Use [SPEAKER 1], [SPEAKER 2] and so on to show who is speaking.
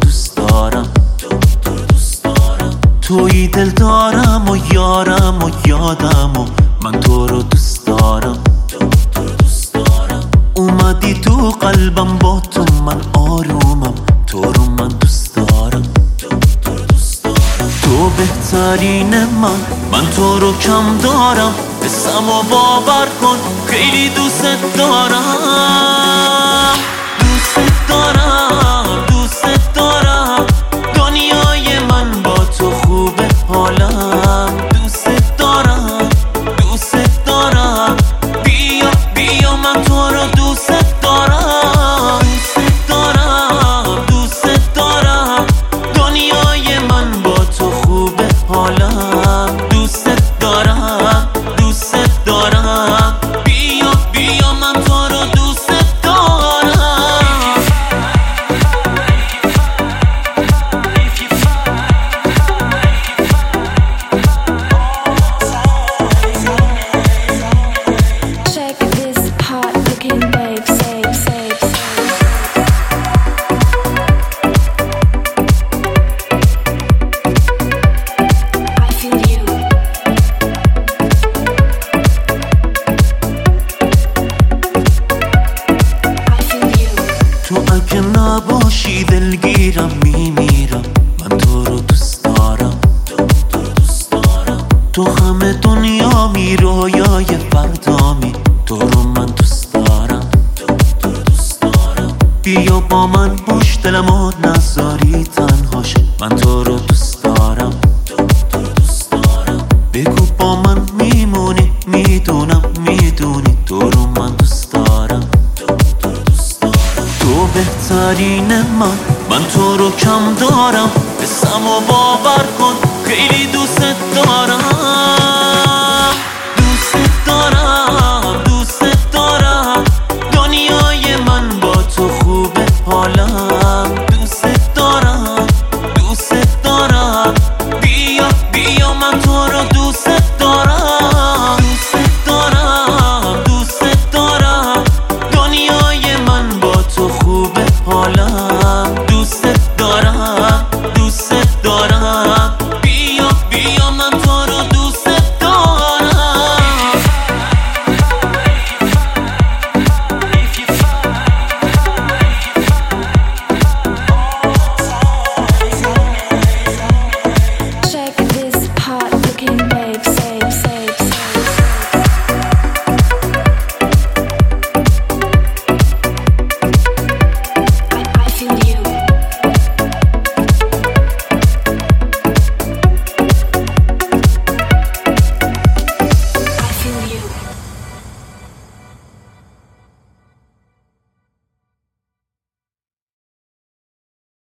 [SPEAKER 1] دوست دارم. تویی دل دارم و یارم و یادم و من تو رو دوست دارم. اومدی تو قلبم، با تو من آرومم، تو رو من دوست دارم. تو بهترین من تو رو کم دارم. حسم و باور کن خیلی دوست دارم. دوست دارم، دوست دارم، دنیای من با تو خوبه حالم. دوست دارم، دوست دارم، بیا بیا من تو رو دوست دارم. دوست دارم، دوست دارم، دنیای من با تو خوبه حالم. دوست دارم، دوست دارم، بیا بیا من تو رو دوست دارم.
[SPEAKER 2] Check this hot looking babe, save, save, save. I feel you. I feel you.
[SPEAKER 1] تو اگه نباشی دلگیرم میمیرم. من تو رو دوست دارم. تو همه دنیا می رویای فردامی، تو رو من دوست دارم. بیا با من باش دلمو نذاری تنهاش، من تو رو دوست دارم. بگو با من میمونی، میدونم میدونی تو رو من دوست دارم. تو بهترین من تو رو کم دارم. حسم و باور کن خیلی دوست دارم.